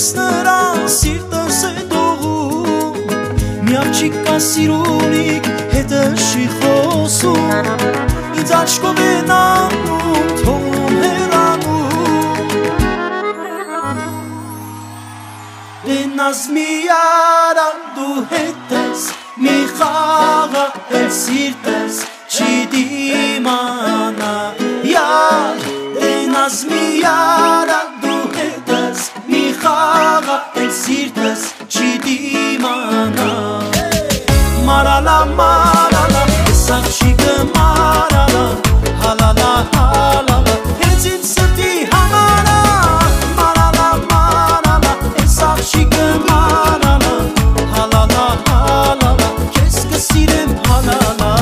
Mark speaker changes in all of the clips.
Speaker 1: Ես նրան սիրտս է դողում Մի աղջիկ կա սիրունիկ հետը չի խոսում Ինձ աչքով է նայում թողնում հեռանում Դենաս մի արա դու հետս Մի խաղա էլ սիրտս չի դիմանա Յար Դենաս մի արա դու հետս Մի խաղա էլ սիրտս չի դիմանա Մարալա, մարալա, ես աղջիկը մարալա Հալալա, հալալա, հենց ինձ սրտի համալա Մարալա, մարալա, ես աղջիկը մարալա Հալալա, հալալա, ես կսիրեմ հալալա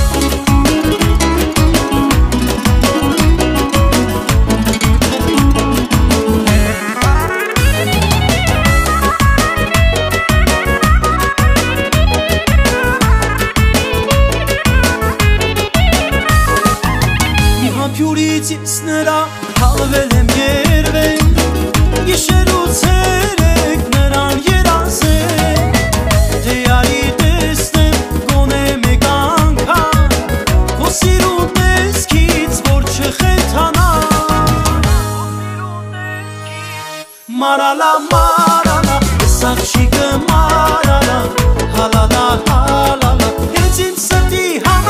Speaker 1: Հյուրից ես նրա հալվել եմ երվել Գիշերուց երեք նրան երազել Թե արի տեսնեմ գոնե մեկ անգամ Քո սիրուն տեսքից որ չխենթանա Մարալա, մարալա, ես աղջիկը մարալա Հալալա, հալալա, հենց ինձ սրտի համալա